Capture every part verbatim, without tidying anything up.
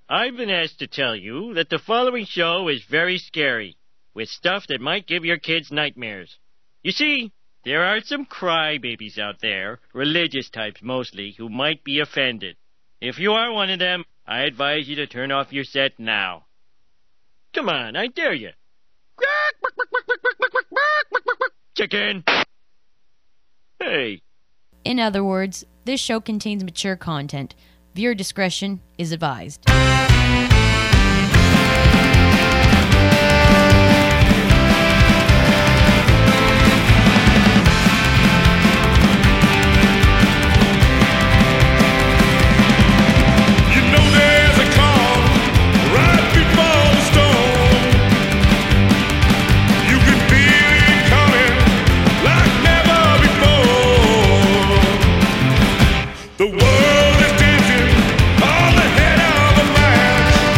I've been asked to tell you that the following show is very scary, with stuff that might give your kids nightmares. You see, there are some crybabies out there, religious types mostly, who might be offended. If you are one of them, I advise you to turn off your set now. Come on, I dare you. Chicken! Hey. In other words, this show contains mature content. Viewer discretion is advised. The world is dancing on the head of a man.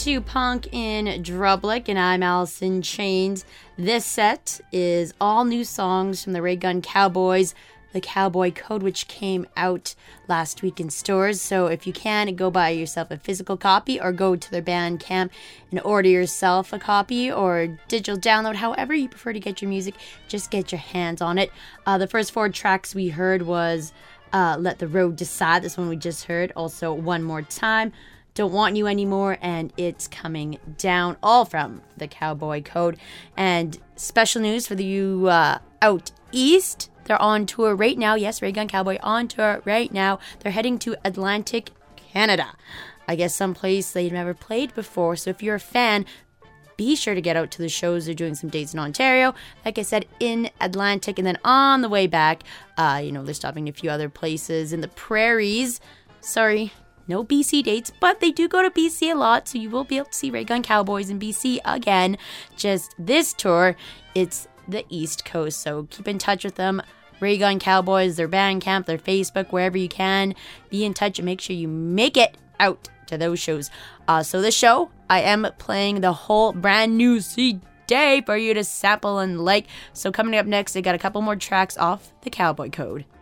to Punk in Drublic, and I'm Allison Chains. This set is all new songs from the Ray Gun Cowboys, the Cowboy Code, which came out last week in stores. So if you can, go buy yourself a physical copy or go to their Bandcamp and order yourself a copy or digital download, however you prefer to get your music. Just get your hands on it. Uh, the first four tracks we heard was uh, Let the Road Decide. This one we just heard. Also, One More Time, Don't Want You Anymore, and It's Coming Down, all from the Cowboy Code. And special news for you uh, out east. They're on tour right now. Yes, Ray Gun Cowboy on tour right now. They're heading to Atlantic, Canada. I guess someplace they've never played before. So if you're a fan, be sure to get out to the shows. They're doing some dates in Ontario, like I said, in Atlantic. And then on the way back, uh, you know, they're stopping a few other places in the prairies. Sorry, no B C dates, but they do go to B C a lot. So you will be able to see Ray Gun Cowboys in B C again. Just this tour, it's the East Coast, so keep in touch with them. Ray Gun Cowboys, their Bandcamp, their Facebook, wherever you can, be in touch and make sure you make it out to those shows. Uh, so this show, I am playing the whole brand new C D for you to sample and like. So coming up next, I got a couple more tracks off the Cowboy Code.